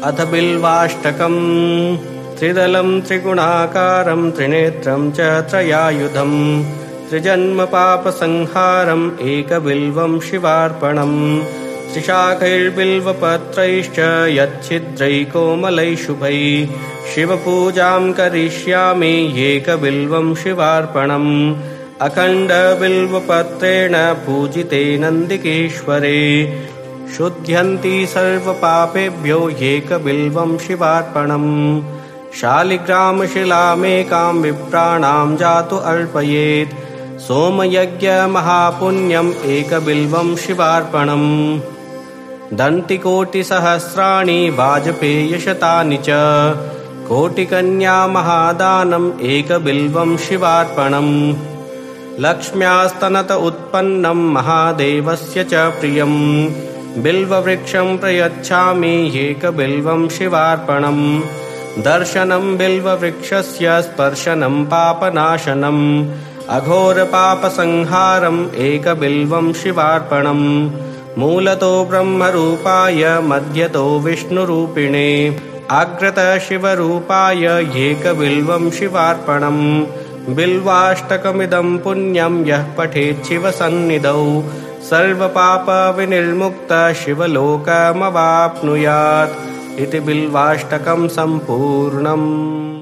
अथ बिल्वाष्टकम् त्रिदलं त्रिगुणाकारं त्रिनेत्रं च त्रयायुधं त्रिजन्म पापसंहारम् एकबिल्वं शिवार्पणम् त्रिशाखैर्बिल्वपत्रैश्च यच्छिद्रैकोमलैः शुभैः शिवपूजां करिष्यामि एकबिल्वं शिवार्पणम् अखण्डबिल्वपत्रेण पूजिते नन्दिकेश्वरे शुध्यन्ति सर्वपापेभ्यो एकबिल्वं शिवार्पणम् शालिग्रामशिलामेकां विप्राणां जातु अर्पयेत् सोमयज्ञमहापुण्यम् एकबिल्वं शिवार्पणम् दन्तिकोटिसहस्राणि वाजपेयशतानि च कोटिकन्यामहादानम् एकबिल्वं शिवार्पणम् लक्ष्म्यास्तनत उत्पन्नं महादेवस्य च प्रियम् बिल्ववृक्षं प्रयच्छामि एकबिल्वं शिवार्पणम् दर्शनं बिल्ववृक्षस्य स्पर्शनं पापनाशनम् अघोरपापसंहारम् एकबिल्वं शिवार्पणम् मूलतो ब्रह्मरूपाय मध्यतो विष्णुरूपिणे अग्रतः शिवरूपाय एकबिल्वं शिवार्पणम् बिल्वाष्टकमिदं पुण्यं यः पठेत् शिवसन्निधौ सर्वपापविनिर्मुक्तः शिवलोकमवाप्नुयात् इति बिल्वाष्टकं सम्पूर्णम्।